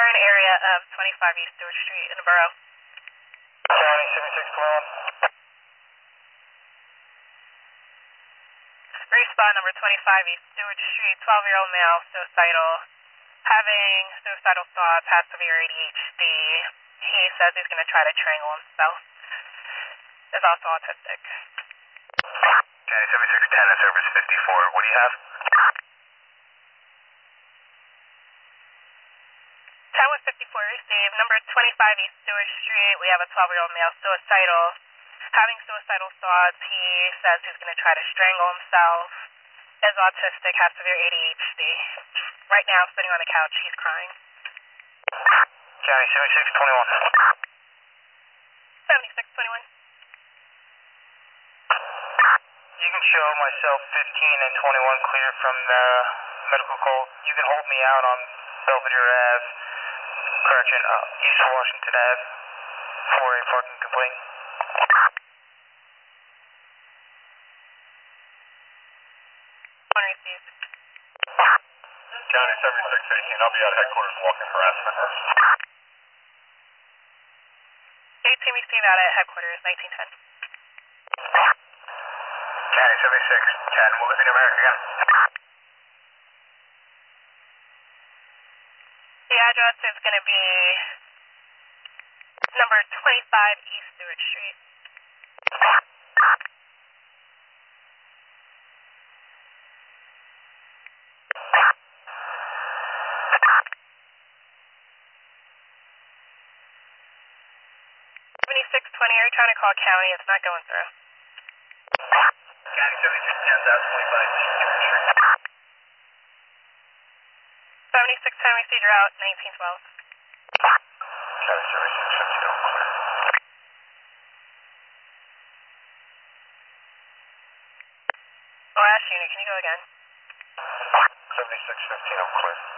We're in area of 25 East Stewart Street in the borough. County 7621. Respond number 25 East Stewart Street, 12-year-old male, suicidal, having suicidal thoughts, has severe ADHD. He says he's going to try to strangle himself. Is also autistic. County 7610 at service 54. What do you have? 10-154 received. Number 25 East Stewart Street. We have a 12-year-old male, suicidal, having suicidal thoughts. He says he's going to try to strangle himself. Is autistic, has severe ADHD. Right now, sitting on the couch, he's crying. County 7621. 7621. You can show myself 15 and 21 clear from the medical call. You can hold me out on Belvedere Ave, correction, East Washington Ave, for a parking complaint. One received. County 7618, I'll be at headquarters walking harassment. 18 received out at headquarters, 1910. County 7610, what was the numeric again? The address is going to be number 25 East Stewart Street. Are you trying to call county? It's not going through. County 7610, that's 25 East Stewart Street. 7610 received route, 1912. County 7615, clear. Last unit, can you go again? 7615, clear.